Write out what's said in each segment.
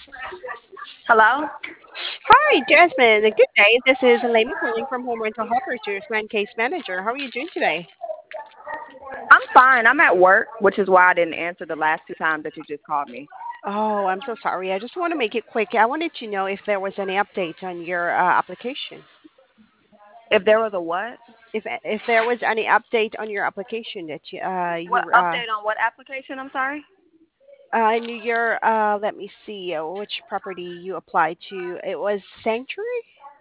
Hello? Hi, Jasmine. Good day. This is Elaine calling from Home Rental Helpers, your man case manager. How are you doing today? I'm fine. I'm at work, which is why I didn't answer the last two times that you just called me. Oh, I'm so sorry. I just want to make it quick. I wanted to know if there was any update on your application. If there was a what? If there was any update on your application that What update on what application? I'm sorry. your let me see which property you applied to. It was Sanctuary.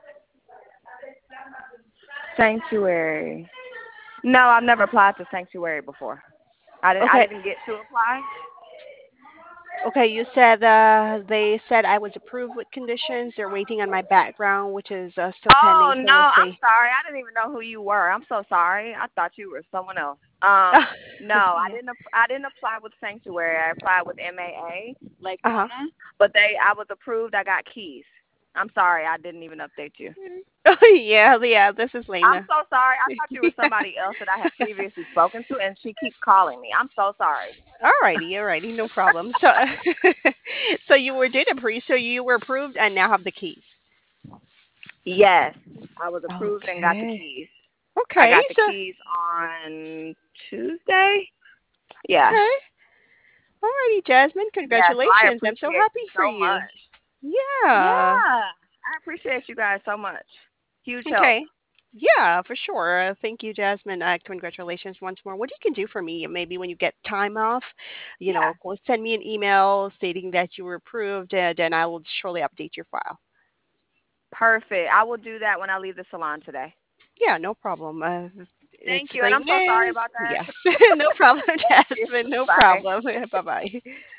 Sanctuary. No, I've never applied to Sanctuary before. I Okay. didn't get to apply. Okay, you said they said I was approved with conditions. They're waiting on my background, which is still pending, Oh so no, we'll I'm see. sorry. I didn't even know who you were. I'm so sorry. I thought you were someone else. No, Yeah. I didn't apply with Sanctuary. I applied with MAA Lake Uh-huh. Nona, but I was approved. I got keys. I'm sorry. I didn't even update you. Oh yeah, yeah. This is I'm Lena. so sorry. I thought you were somebody else that I had previously spoken to, and she keeps calling me. I'm so sorry. Alrighty, alrighty, no problem. So, so you were did approved, so you were approved and now have the keys. Yes, I was approved and got the Okay. keys. I Okay. got the So, keys on Tuesday. Yeah. okay. Alrighty, Jasmine. Yeah, so I Congratulations. I'm so appreciate happy you for so you. much. Yeah. Yeah, I appreciate you guys so much. Huge help. Okay. Yeah, for sure. Thank you, Jasmine. Congratulations once more. What you can do for me, maybe when you get time off, Yeah, send me an email stating that you were approved, and then I will surely update your file. perfect. I will do that when I leave the salon today. Yeah, no problem. It's Thank you, and great I'm so sorry news. about that. Yes, no problem, Thank you. Jasmine. No Bye. problem. Bye bye.